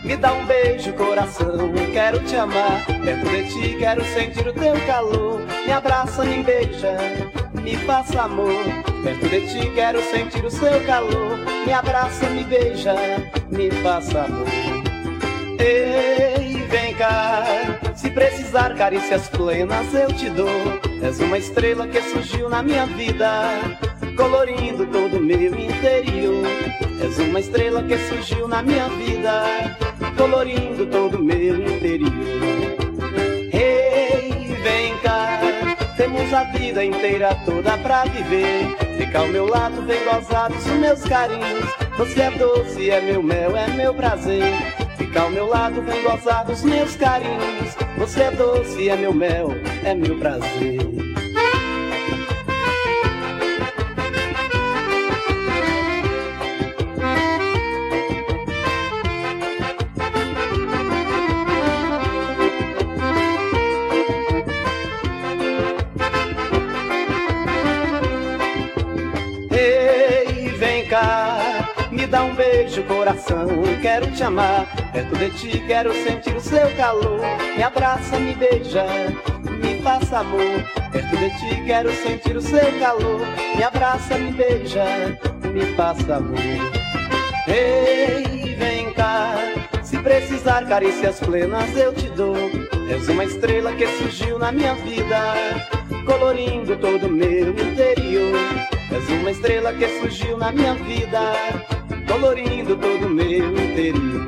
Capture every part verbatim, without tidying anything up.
Me dá um beijo, coração, quero te amar. Perto de ti quero sentir o teu calor. Me abraça, me beija, me faça amor. Perto de ti quero sentir o seu calor. Me abraça, me beija, me faça amor. Ei, vem cá, se precisar carícias plenas eu te dou. És uma estrela que surgiu na minha vida, colorindo todo o meu interior. És uma estrela que surgiu na minha vida, colorindo todo o meu interior. Ei, vem cá, temos a vida inteira toda pra viver. Fica ao meu lado, vem gozar dos meus carinhos. Você é doce, é meu mel, é meu prazer. Fica ao meu lado, vem gozar dos meus carinhos. Você é doce, é meu mel, é meu prazer. Ei, vem cá, me dá um beijo, coração, quero te amar. Perto de ti quero sentir o seu calor. Me abraça, me beija, me faça amor. Perto de ti quero sentir o seu calor. Me abraça, me beija, me faça amor. Ei, vem cá, se precisar carícias plenas eu te dou. És uma estrela que surgiu na minha vida, colorindo todo o meu interior. És uma estrela que surgiu na minha vida, colorindo todo o meu interior.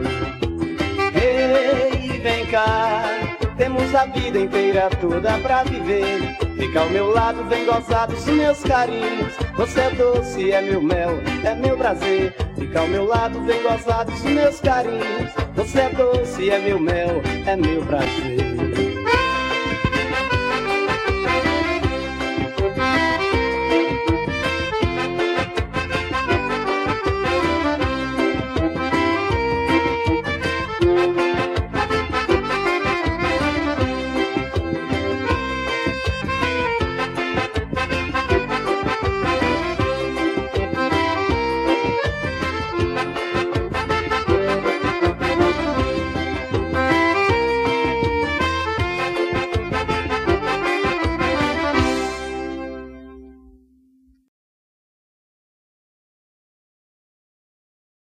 Ei, vem cá, temos a vida inteira toda pra viver. Fica ao meu lado, vem gozar dos meus carinhos. Você é doce, é meu mel, é meu prazer. Fica ao meu lado, vem gozar dos meus carinhos. Você é doce, é meu mel, é meu prazer.